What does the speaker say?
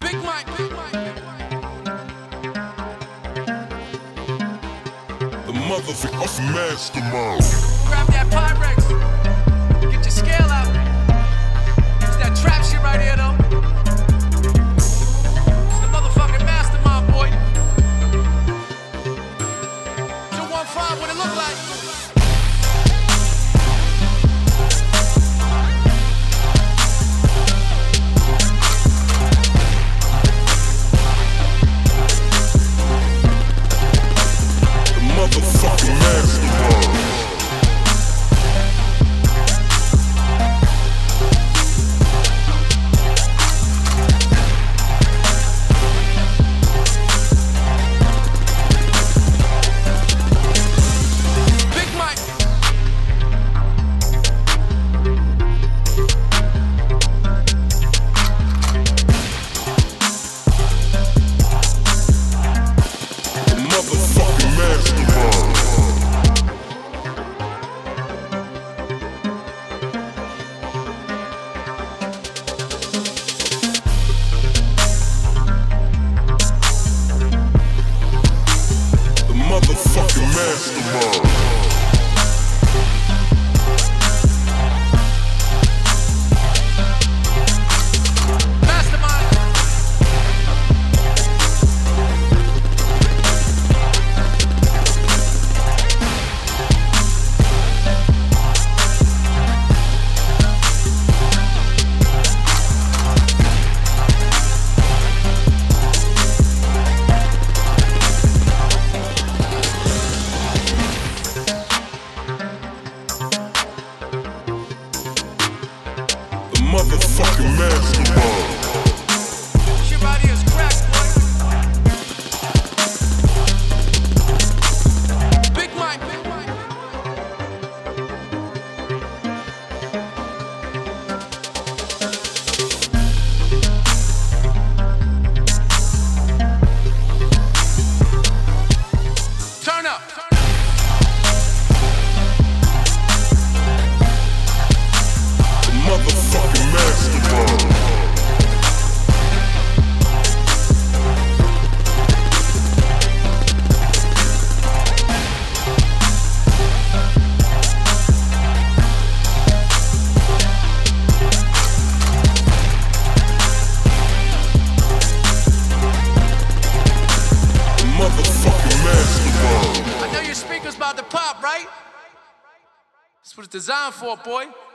The motherfucking mastermind. Grab that Pyrex. Get your scale out. It's that trap shit right here, though. It's the motherfucking mastermind, boy. 215, what it look like? Motherfucking mastermind. Big Mike. The motherfucking mastermind. The motherfucking mastermind. Mastermind. The motherfucking mastermind. Shit right here is crack, boy. Big Mike. Turn up. The motherfucking mastermind. The motherfucking mastermind. I know your speaker's about to pop, right? That's what it's designed for, boy.